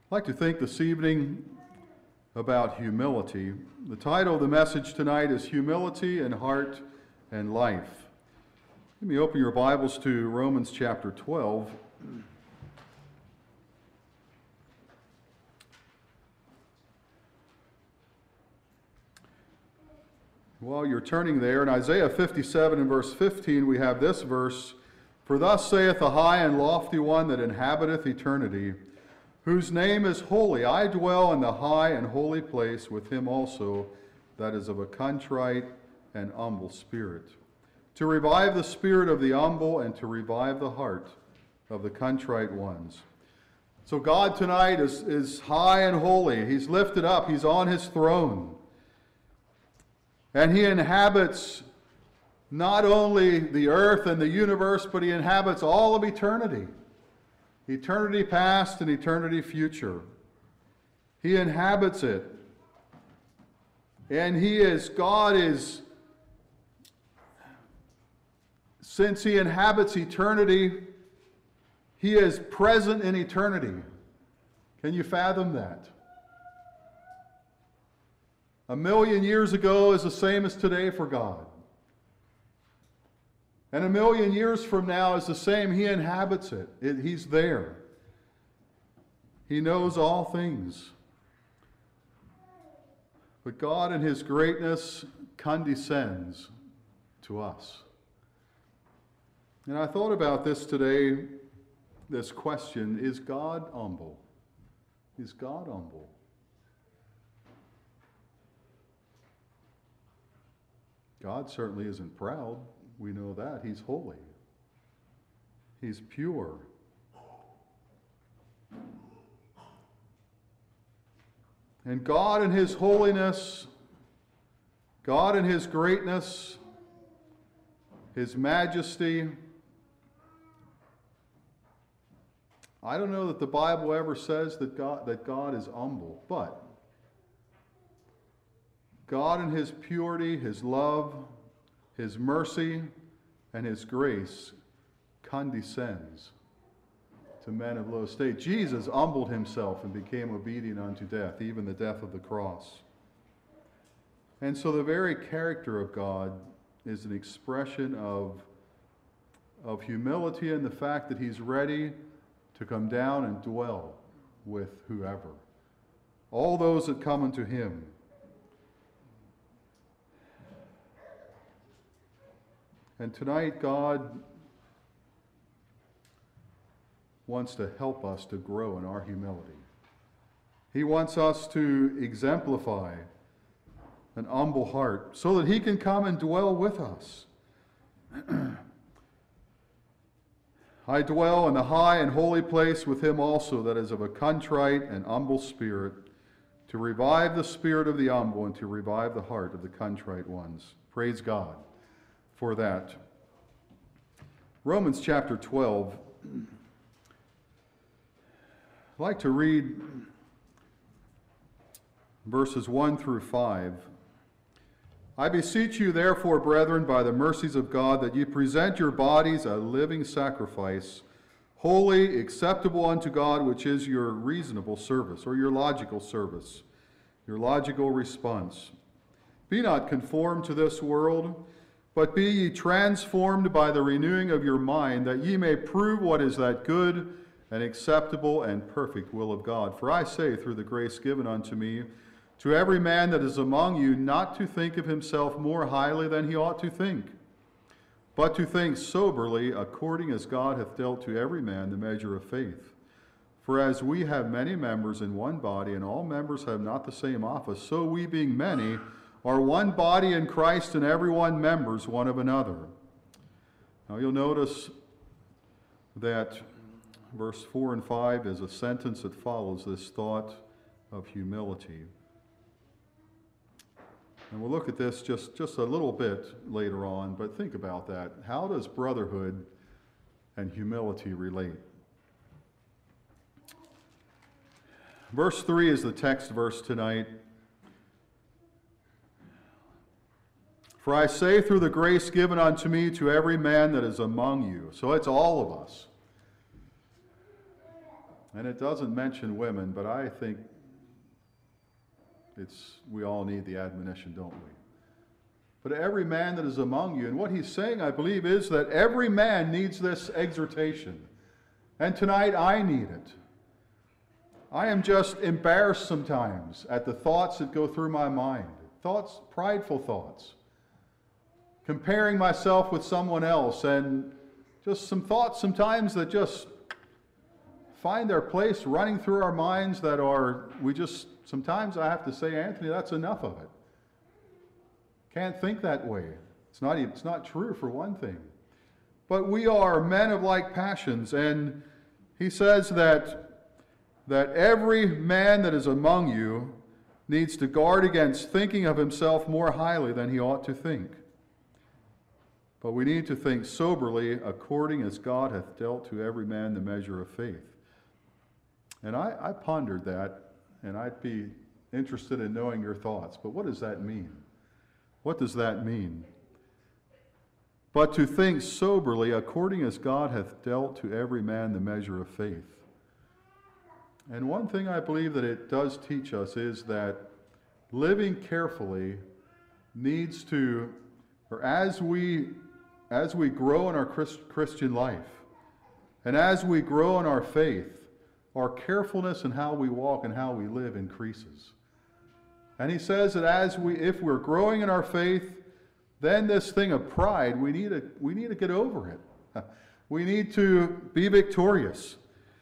I'd like to think this evening about humility. The title of the message tonight is Humility in Heart and Life. Let me open your Bibles to Romans chapter 12. While you're turning there, in Isaiah 57 and verse 15, we have this verse, "For thus saith the high and lofty one that inhabiteth eternity, whose name is holy. I dwell in the high and holy place with him also that is of a contrite and humble spirit, to revive the spirit of the humble and to revive the heart of the contrite ones." So God tonight is high and holy. He's lifted up. He's on his throne. And he inhabits not only the earth and the universe, but he inhabits all of eternity. Eternity past and eternity future. He inhabits it. And God is, since he inhabits eternity, he is present in eternity. Can you fathom that? 1,000,000 years ago is the same as today for God. And 1,000,000 years from now is the same. He inhabits it. He's there. He knows all things. But God in his greatness condescends to us. And I thought about this today, this question, is God humble? Is God humble? God certainly isn't proud. We know that. He's holy. He's pure. And God in his holiness, God in his greatness, his majesty, I don't know that the Bible ever says that God is humble, but God in his purity, his love, his mercy, and his grace condescends to men of low estate. Jesus humbled himself and became obedient unto death, even the death of the cross. And so the very character of God is an expression of humility and the fact that he's ready to come down and dwell with whoever. All those that come unto him. And tonight, God wants to help us to grow in our humility. He wants us to exemplify an humble heart so that he can come and dwell with us. I dwell in the high and holy place with him also that is of a contrite and humble spirit, to revive the spirit of the humble and to revive the heart of the contrite ones. Praise God for that. Romans chapter 12. I'd like to read verses 1 through 5. "I beseech you, therefore, brethren, by the mercies of God, that ye present your bodies a living sacrifice, holy, acceptable unto God, which is your reasonable service," or your logical service, your logical response. "Be not conformed to this world, but be ye transformed by the renewing of your mind, that ye may prove what is that good and acceptable and perfect will of God. For I say, through the grace given unto me, to every man that is among you, not to think of himself more highly than he ought to think, but to think soberly, according as God hath dealt to every man the measure of faith. For as we have many members in one body, and all members have not the same office, so we, being many, are one body in Christ, and every one members one of another." Now you'll notice that verse 4 and 5 is a sentence that follows this thought of humility. And we'll look at this just a little bit later on, but think about that. How does brotherhood and humility relate? Verse 3 is the text verse tonight. "For I say through the grace given unto me to every man that is among you." So it's all of us. And it doesn't mention women, but I think we all need the admonition, don't we? But every man that is among you, and what he's saying, I believe, is that every man needs this exhortation. And tonight I need it. I am just embarrassed sometimes at the thoughts that go through my mind. Thoughts, prideful thoughts. Comparing myself with someone else, and just some thoughts sometimes that just find their place running through our minds that sometimes I have to say, Anthony, that's enough of it. Can't think that way. It's not true, for one thing. But we are men of like passions, and he says that every man that is among you needs to guard against thinking of himself more highly than he ought to think. But we need to think soberly, according as God hath dealt to every man the measure of faith. And I pondered that, and I'd be interested in knowing your thoughts. But what does that mean? What does that mean? But to think soberly, according as God hath dealt to every man the measure of faith. And one thing I believe that it does teach us is that living carefully needs to, or as we grow in our Christian life, and as we grow in our faith, our carefulness in how we walk and how we live increases. And he says that if we're growing in our faith, then this thing of pride, we need to get over it. We need to be victorious,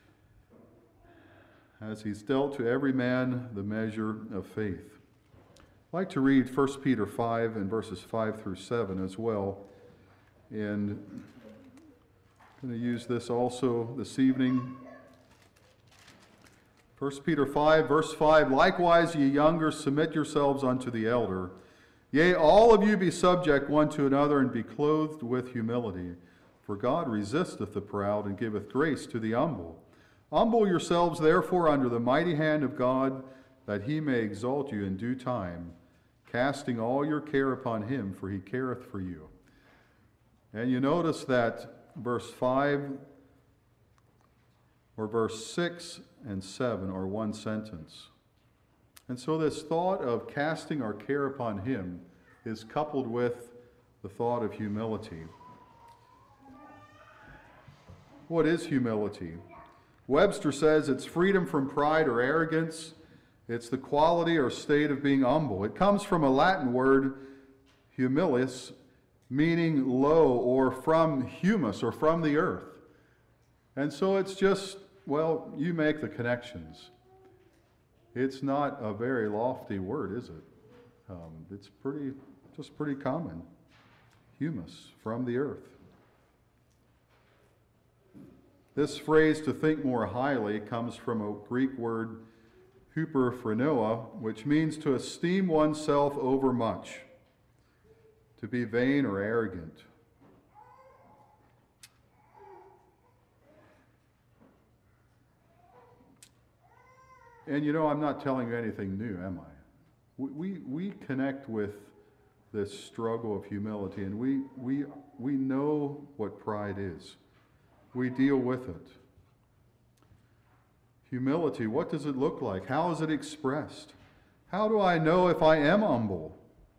as he's dealt to every man the measure of faith. I'd like to read 1 Peter 5 and verses 5 through 7 as well. And I'm going to use this also this evening. 1 Peter 5, verse 5, likewise, ye younger, submit yourselves unto the elder. Yea, all of you be subject one to another, and be clothed with humility. For God resisteth the proud, and giveth grace to the humble. Humble yourselves, therefore, under the mighty hand of God, that he may exalt you in due time, casting all your care upon him, for he careth for you. And you notice that verse 5 or verse 6 and 7 are one sentence. And so this thought of casting our care upon him is coupled with the thought of humility. What is humility? Webster says it's freedom from pride or arrogance. It's the quality or state of being humble. It comes from a Latin word, humilis, meaning low, or from humus, or from the earth. And so it's just, well, you make the connections. It's not a very lofty word, is it? It's pretty common. Humus, from the earth. This phrase, to think more highly, comes from a Greek word, huperphrenoa, which means to esteem oneself overmuch, to be vain or arrogant. And you know, I'm not telling you anything new, am I? We connect with this struggle of humility, and we know what pride is. We deal with it. Humility, what does it look like? How is it expressed? How do I know if I am humble?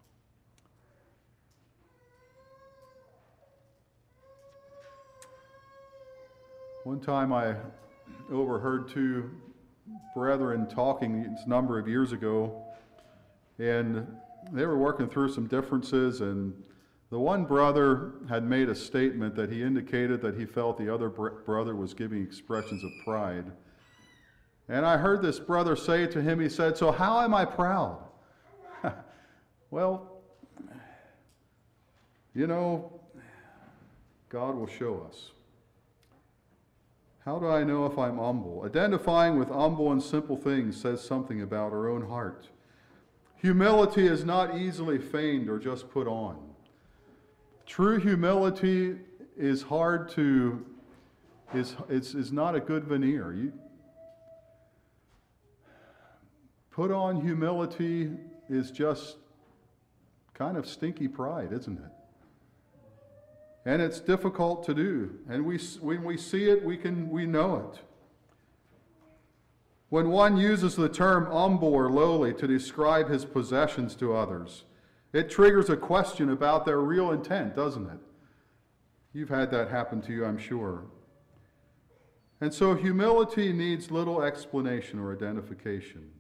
One time I overheard two brethren talking a number of years ago, and they were working through some differences, and the one brother had made a statement that he indicated that he felt the other brother was giving expressions of pride. And I heard this brother say to him, he said, "So how am I proud?" Well, you know, God will show us. How do I know if I'm humble? Identifying with humble and simple things says something about our own heart. Humility is not easily feigned or just put on. True humility is is not a good veneer. You put on humility is just kind of stinky pride, isn't it? And it's difficult to do. And when we see it, we know it. When one uses the term humble or lowly to describe his possessions to others, it triggers a question about their real intent, doesn't it? You've had that happen to you, I'm sure. And so humility needs little explanation or identification.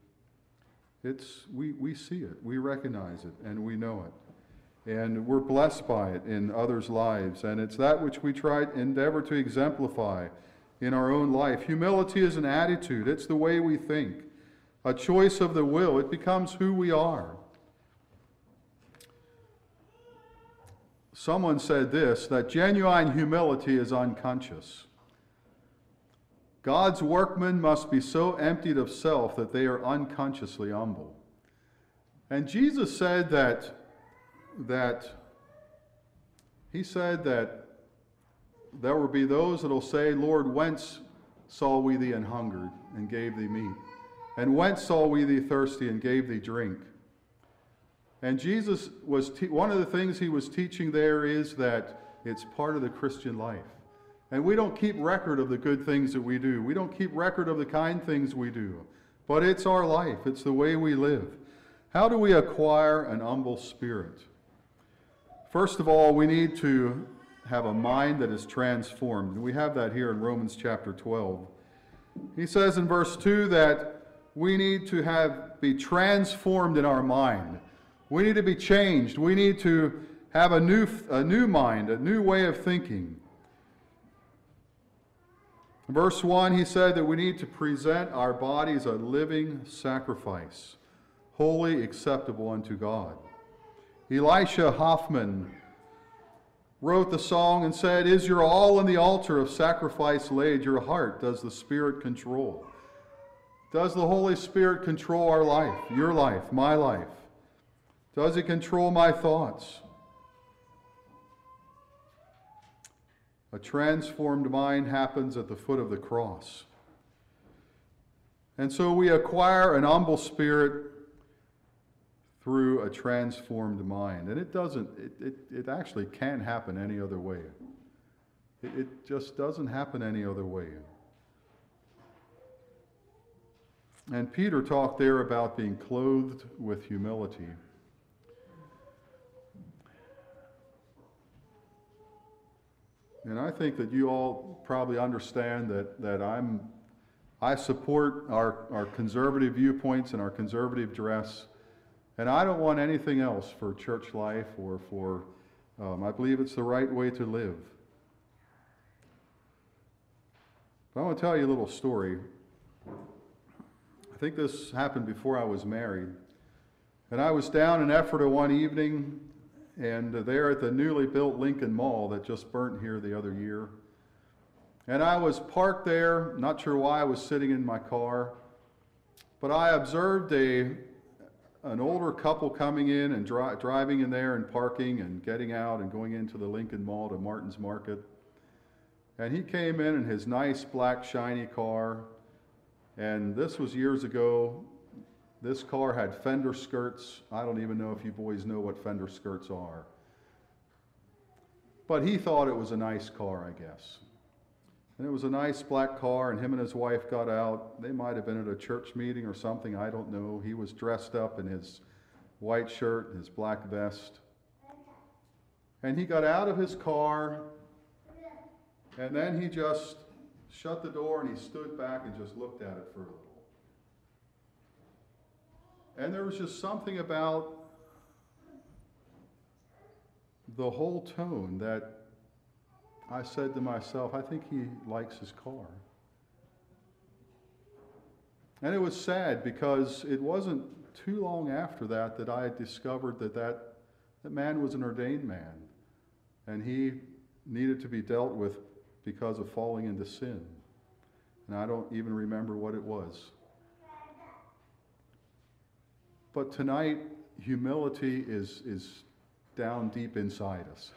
We see it, we recognize it, and we know it. And we're blessed by it in others' lives. And it's that which we endeavor to exemplify in our own life. Humility is an attitude. It's the way we think. A choice of the will. It becomes who we are. Someone said this, that genuine humility is unconscious. God's workmen must be so emptied of self that they are unconsciously humble. And Jesus said that there will be those that will say, Lord, whence saw we thee an hungered and gave thee meat? And whence saw we thee thirsty and gave thee drink? And Jesus was, one of the things he was teaching there is that it's part of the Christian life. And we don't keep record of the good things that we do. We don't keep record of the kind things we do. But it's our life. It's the way we live. How do we acquire an humble spirit? First of all, we need to have a mind that is transformed. And we have that here in Romans chapter 12. He says in verse 2 that we need to be transformed in our mind. We need to be changed. We need to have a new mind, a new way of thinking. In verse 1, he said that we need to present our bodies a living sacrifice, holy, acceptable unto God. Elisha Hoffman wrote the song and said, "Is your all on the altar of sacrifice laid? Your heart does the Spirit control?" Does the Holy Spirit control our life, your life, my life? Does it control my thoughts? A transformed mind happens at the foot of the cross. And so we acquire an humble spirit through a transformed mind. And it actually can't happen any other way. It just doesn't happen any other way. And Peter talked there about being clothed with humility. And I think that you all probably understand that I support our conservative viewpoints and our conservative dress, and I don't want anything else for church life or for, I believe it's the right way to live. But I want to tell you a little story. I think this happened before I was married. And I was down in Ephrata one evening, and there at the newly built Lincoln Mall that just burnt here the other year. And I was parked there, not sure why I was sitting in my car, but I observed an older couple coming in and driving in there and parking and getting out and going into the Lincoln Mall to Martin's Market. And he came in his nice black shiny car, and this was years ago. This car had fender skirts. I don't even know if you boys know what fender skirts are. But he thought it was a nice car, I guess. And it was a nice black car, and him and his wife got out. They might have been at a church meeting or something, I don't know. He was dressed up in his white shirt and his black vest. And he got out of his car, and then he just shut the door and he stood back and just looked at it for a little. And there was just something about the whole tone that I said to myself, I think he likes his car. And it was sad because it wasn't too long after that I had discovered that man was an ordained man. And he needed to be dealt with because of falling into sin. And I don't even remember what it was. But tonight, humility is down deep inside us.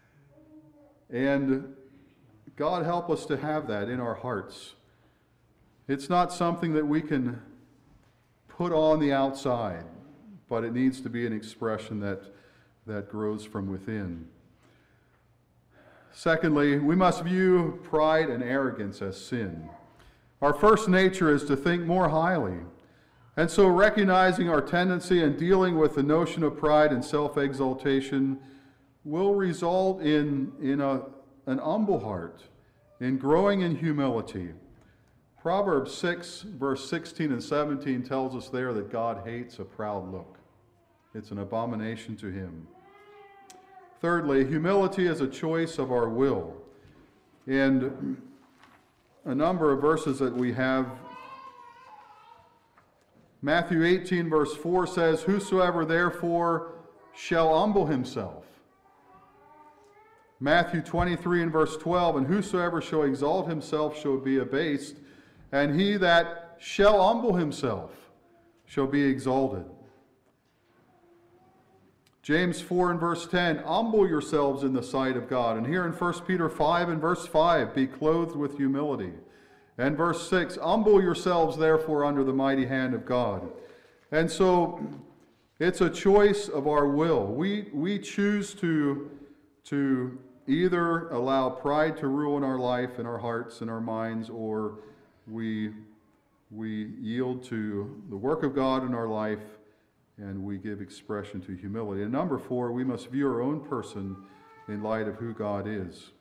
And God help us to have that in our hearts. It's not something that we can put on the outside, but it needs to be an expression that grows from within. Secondly, we must view pride and arrogance as sin. Our first nature is to think more highly. And so recognizing our tendency and dealing with the notion of pride and self-exaltation will result in an humble heart, in growing in humility. Proverbs 6, verse 16 and 17 tells us there that God hates a proud look. It's an abomination to him. Thirdly, humility is a choice of our will. And a number of verses that we have, Matthew 18, verse 4 says, "Whosoever therefore shall humble himself." Matthew 23 and verse 12, "And whosoever shall exalt himself shall be abased, and he that shall humble himself shall be exalted." James 4 and verse 10, "Humble yourselves in the sight of God." And here in 1 Peter 5 and verse 5, "Be clothed with humility." And verse 6, "Humble yourselves therefore under the mighty hand of God." And so it's a choice of our will. We choose to either allow pride to rule in our life, in our hearts, in our minds, or we yield to the work of God in our life and we give expression to humility. And number 4, we must view our own person in light of who God is.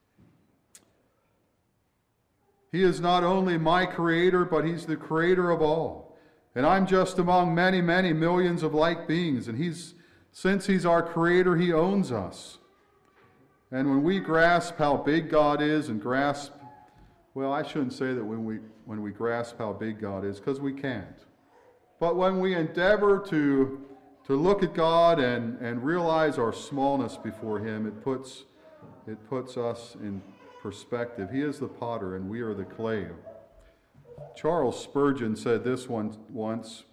He is not only my creator, but he's the creator of all. And I'm just among many, many millions of like beings. And since he's our creator, he owns us. And when we grasp how big God is and I shouldn't say that when we grasp how big God is, because we can't. But when we endeavor to look at God and realize our smallness before him, it puts us in perspective. He is the potter and we are the clay. Charles Spurgeon said this once,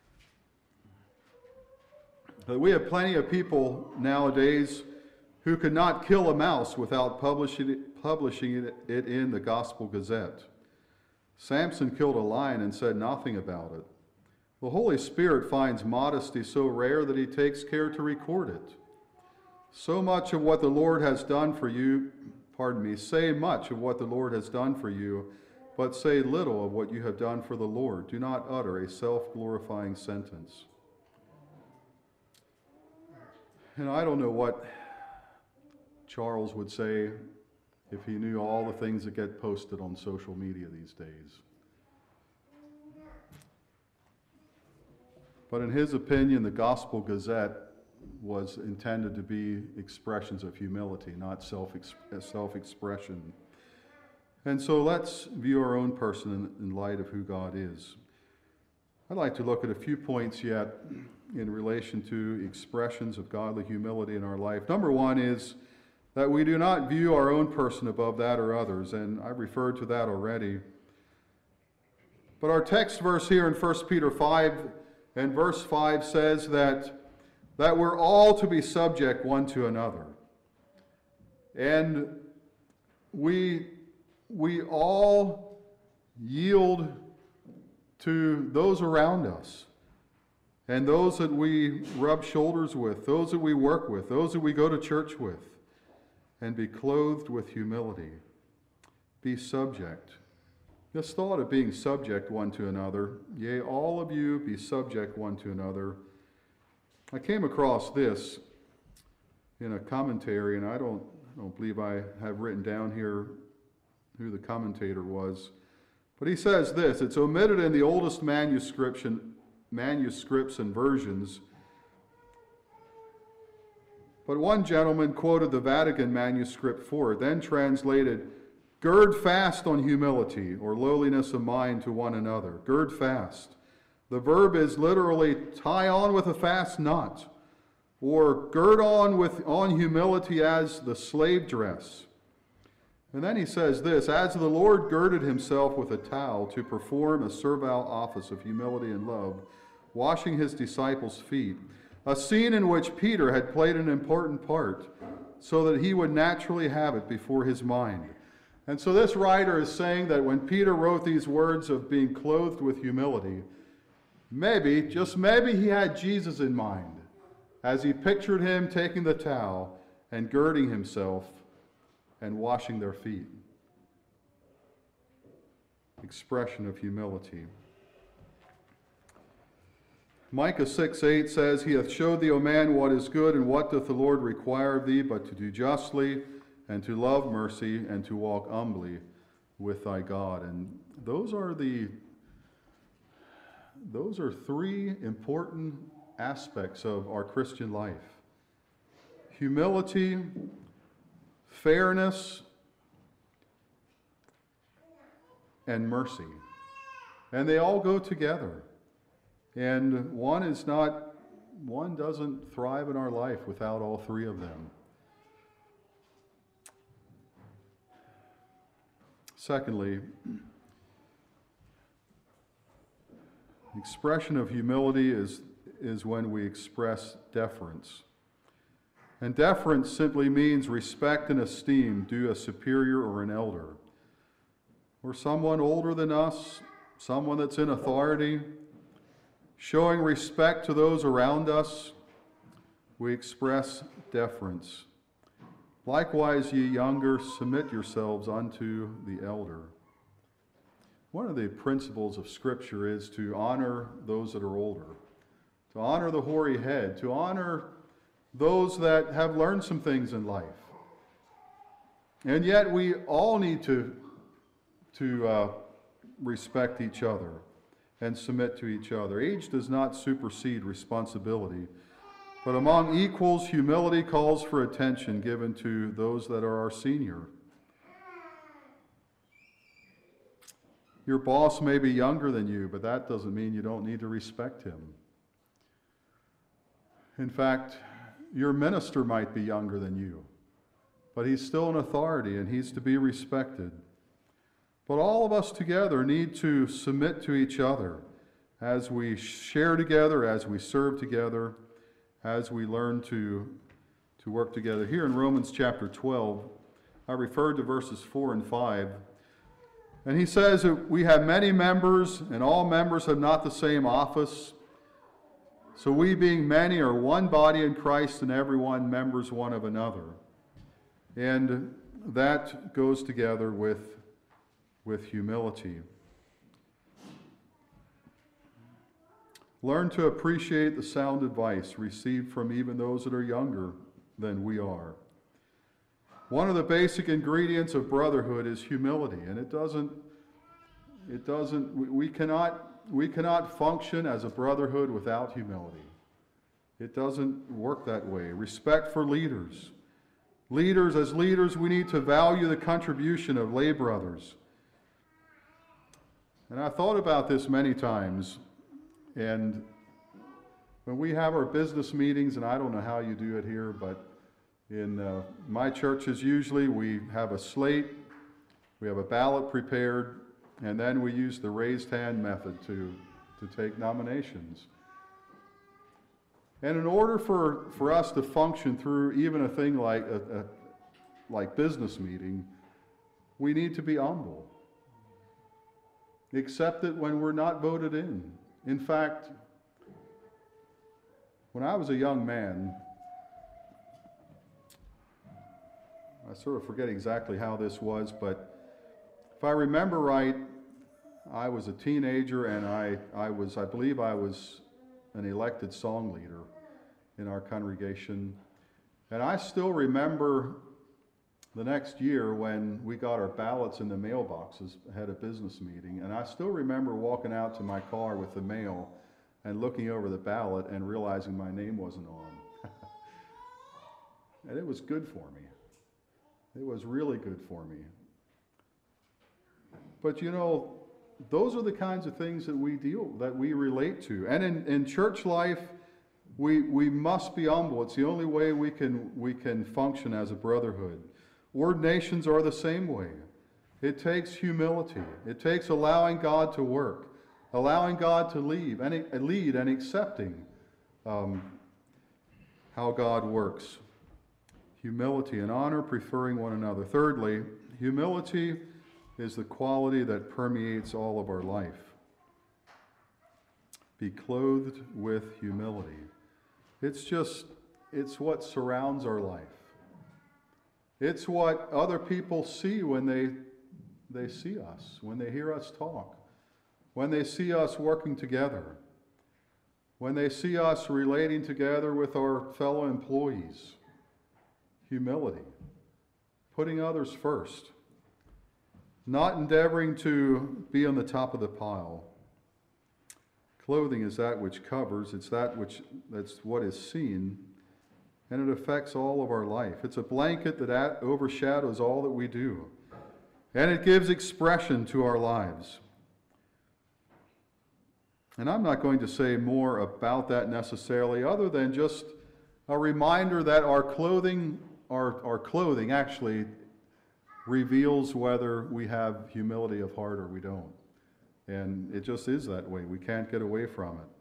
that we have plenty of people nowadays who could not kill a mouse without publishing it in the Gospel Gazette. Samson killed a lion and said nothing about it. The Holy Spirit finds modesty so rare that he takes care to record it. So much of what the Lord has done for you, say much of what the Lord has done for you, but say little of what you have done for the Lord. Do not utter a self-glorifying sentence. And I don't know what Charles would say if he knew all the things that get posted on social media these days. But in his opinion, the Gospel Gazette was intended to be expressions of humility, not self-expression. And so let's view our own person in light of who God is. I'd like to look at a few points yet in relation to expressions of godly humility in our life. Number 1 is that we do not view our own person above that or others, and I've referred to that already. But our text verse here in 1 Peter 5 and verse 5 says that we're all to be subject one to another. And we all yield to those around us and those that we rub shoulders with, those that we work with, those that we go to church with, and be clothed with humility. Be subject. This thought of being subject one to another, yea, all of you be subject one to another. I came across this in a commentary, and I don't believe I have written down here who the commentator was. But he says this, it's omitted in the oldest manuscripts and versions. But one gentleman quoted the Vatican manuscript for it, then translated, "Gird fast on humility or lowliness of mind to one another." Gird fast. The verb is literally tie on with a fast knot, or gird on humility as the slave dress. And then he says this, "As the Lord girded himself with a towel to perform a servile office of humility and love, washing his disciples' feet," a scene in which Peter had played an important part, so that he would naturally have it before his mind. And so this writer is saying that when Peter wrote these words of being clothed with humility, maybe, just maybe, he had Jesus in mind as he pictured him taking the towel and girding himself and washing their feet. expression of humility. Micah 6:8 says, He hath showed thee, O man, what is good, and what doth the Lord require of thee, but to do justly, and to love mercy, and to walk humbly with thy God. And those are three important aspects of our Christian life: humility, fairness, and mercy. And they all go together. And one doesn't thrive in our life without all three of them. Secondly, expression of humility is when we express deference. And deference simply means respect and esteem due a superior or an elder, or someone older than us, someone that's in authority. Showing respect to those around us, we express deference. Likewise, ye younger, submit yourselves unto the elder. One of the principles of Scripture is to honor those that are older, to honor the hoary head, to honor those that have learned some things in life. And yet we all need to respect each other and submit to each other. Age does not supersede responsibility, but among equals, humility calls for attention given to those that are our senior. Your boss may be younger than you, but that doesn't mean you don't need to respect him. In fact, your minister might be younger than you, but he's still an authority and he's to be respected. But all of us together need to submit to each other as we share together, as we serve together, as we learn to work together. Here in Romans chapter 12, I referred to verses 4 and 5. And he says that we have many members, and all members have not the same office. So we, being many, are one body in Christ, and every one members one of another. And that goes together with humility. Learn to appreciate the sound advice received from even those that are younger than we are. One of the basic ingredients of brotherhood is humility, and we cannot function as a brotherhood without humility. It doesn't work that way. Respect for leaders. As leaders, we need to value the contribution of lay brothers. And I thought about this many times, and when we have our business meetings, and I don't know how you do it here, but in my churches usually we have a slate, we have a ballot prepared, and then we use the raised hand method to take nominations. And in order for us to function through even a thing like business meeting, we need to be humble. Accept it when we're not voted in. In fact, when I was a young man, I sort of forget exactly how this was, but if I remember right, I was a teenager and I believe I was an elected song leader in our congregation. And I still remember the next year when we got our ballots in the mailboxes, had a business meeting, and I still remember walking out to my car with the mail and looking over the ballot and realizing my name wasn't on. And it was good for me. It was really good for me. But you know, those are the kinds of things that we relate to. And in church life, we must be humble. It's the only way we can function as a brotherhood. Ordinations are the same way. It takes humility. It takes allowing God to work, allowing God to lead and accepting how God works. Humility and honor, preferring one another. Thirdly, humility is the quality that permeates all of our life. Be clothed with humility. It's what surrounds our life. It's what other people see when they see us, when they hear us talk, when they see us working together, when they see us relating together with our fellow employees. Humility, putting others first, not endeavoring to be on the top of the pile. Clothing is that which covers, that's what is seen, and it affects all of our life. It's a blanket that overshadows all that we do, and it gives expression to our lives. And I'm not going to say more about that necessarily, other than just a reminder that our clothing actually reveals whether we have humility of heart or we don't. And it just is that way. We can't get away from it.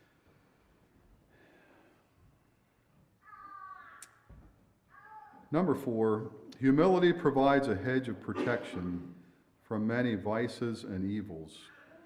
Number 4, humility provides a hedge of protection from many vices and evils.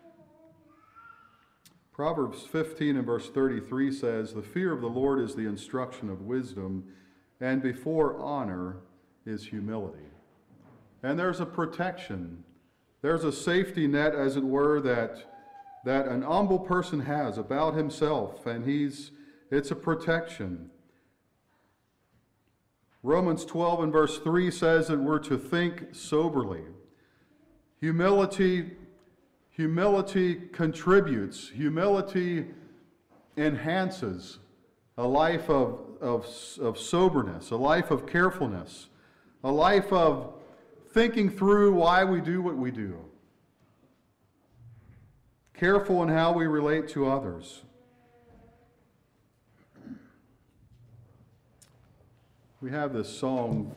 Proverbs 15 and verse 33 says, "The fear of the Lord is the instruction of wisdom, and before honor is humility." And there's a protection. There's a safety net, as it were, that an humble person has about himself, and it's a protection. Romans 12 and verse 3 says that we're to think soberly. Humility contributes. Humility enhances a life of soberness, a life of carefulness, a life of thinking through why we do what we do. Careful in how we relate to others. We have this song,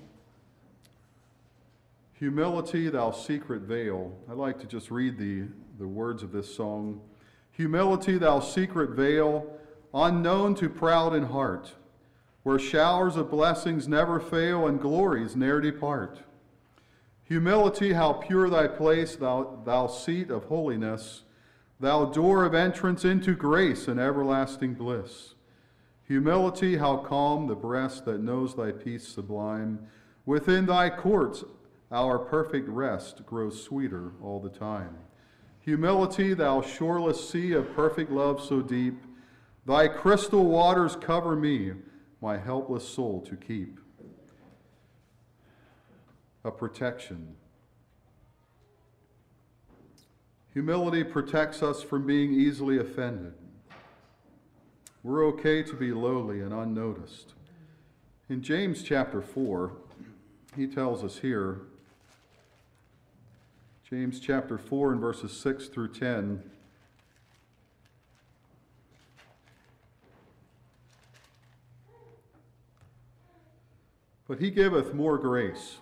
"Humility, Thou Secret Veil." I'd like to just read the words of this song. "Humility, Thou secret veil, unknown to proud in heart, where showers of blessings never fail and glories ne'er depart. Humility, how pure thy place, thou seat of holiness, thou door of entrance into grace and everlasting bliss. Humility, how calm the breast that knows thy peace sublime. Within thy courts our perfect rest grows sweeter all the time. Humility, thou shoreless sea of perfect love so deep, thy crystal waters cover me, my helpless soul to keep." A protection. Humility protects us from being easily offended. We're okay to be lowly and unnoticed. In James chapter 4, he tells us here, James chapter 4 and verses 6 through 10, "But he giveth more grace.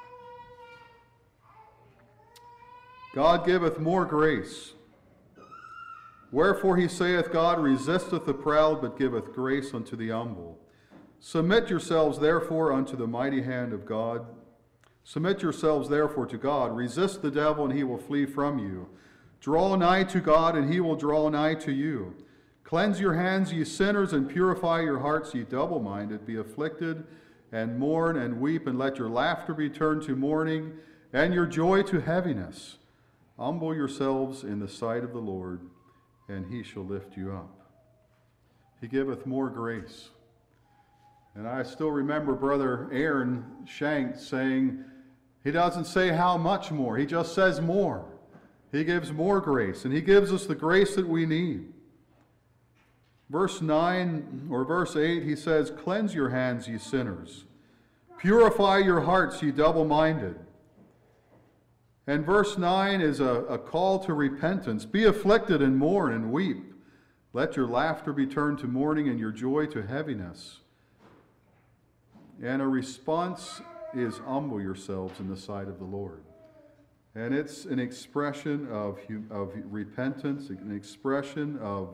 God giveth more grace. Wherefore he saith, God resisteth the proud, but giveth grace unto the humble. Submit yourselves therefore unto the mighty hand of God. Submit yourselves therefore to God. Resist the devil, and he will flee from you. Draw nigh to God, and he will draw nigh to you. Cleanse your hands, ye sinners, and purify your hearts, ye double-minded. Be afflicted, and mourn, and weep, and let your laughter be turned to mourning, and your joy to heaviness. Humble yourselves in the sight of the Lord, and he shall lift you up. He giveth more grace." And I still remember Brother Aaron Shank saying, he doesn't say how much more, he just says more. He gives more grace, and he gives us the grace that we need. Verse 9 or verse 8, he says, "Cleanse your hands, ye sinners. Purify your hearts, ye double-minded." And verse 9 is a call to repentance. "Be afflicted and mourn and weep. Let your laughter be turned to mourning and your joy to heaviness." And a response is humble yourselves in the sight of the Lord. And it's an expression of repentance, an expression of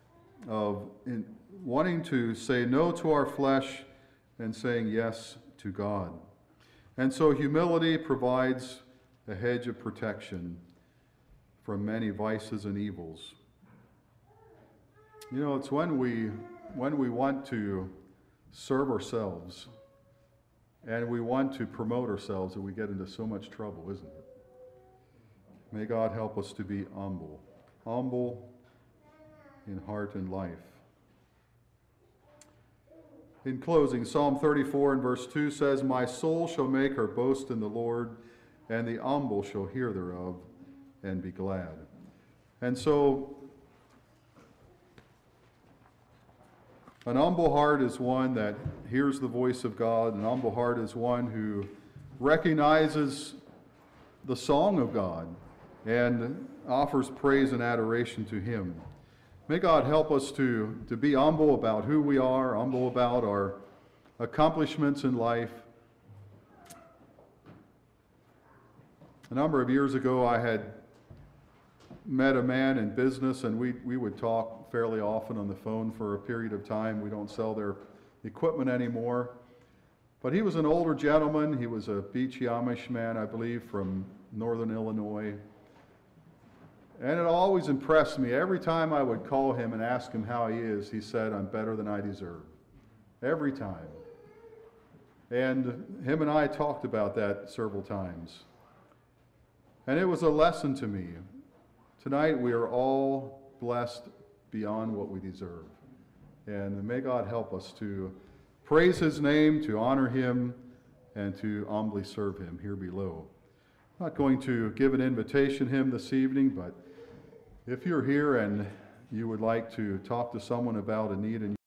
wanting to say no to our flesh and saying yes to God. And so humility provides a hedge of protection from many vices and evils. You know, it's when we want to serve ourselves and we want to promote ourselves that we get into so much trouble, isn't it? May God help us to be humble, humble in heart and life. In closing, Psalm 34 and verse 2 says, "My soul shall make her boast in the Lord, and the humble shall hear thereof and be glad." And so, an humble heart is one that hears the voice of God. An humble heart is one who recognizes the song of God and offers praise and adoration to Him. May God help us to be humble about who we are, humble about our accomplishments in life. A number of years ago, I had met a man in business, and we would talk fairly often on the phone for a period of time. We don't sell their equipment anymore. But he was an older gentleman. He was a Beachy Amish man, I believe, from northern Illinois. And it always impressed me. Every time I would call him and ask him how he is, he said, "I'm better than I deserve." Every time. And him and I talked about that several times. And it was a lesson to me. Tonight we are all blessed beyond what we deserve. And may God help us to praise His name, to honor Him, and to humbly serve Him here below. I'm not going to give an invitation hymn this evening, but if you're here and you would like to talk to someone about a need in